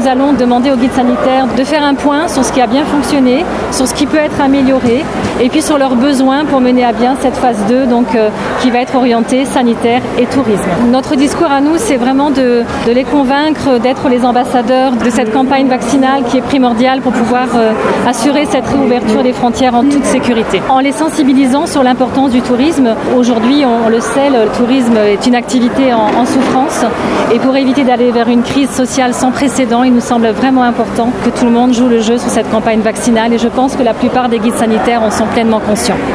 allons demander aux guides sanitaires de faire un point sur ce qui a bien fonctionné, sur ce qui peut être amélioré et puis sur leurs besoins pour mener à bien cette phase 2 qui va être orientée sanitaire et tourisme. Notre discours à nous, c'est vraiment de les convaincre d'être les ambassadeurs de cette campagne vaccinale qui est primordiale pour pouvoir assurer cette réouverture des frontières en toute sécurité. En les sensibilisant sur l'importance du tourisme, aujourd'hui on le sait, le tourisme est une activité en souffrance et pour éviter d'aller vers une crise sociale sans précédent, il nous semble vraiment important que tout le monde joue le jeu sur cette campagne vaccinale et je pense que la plupart des guides sanitaires en sont pleinement conscients.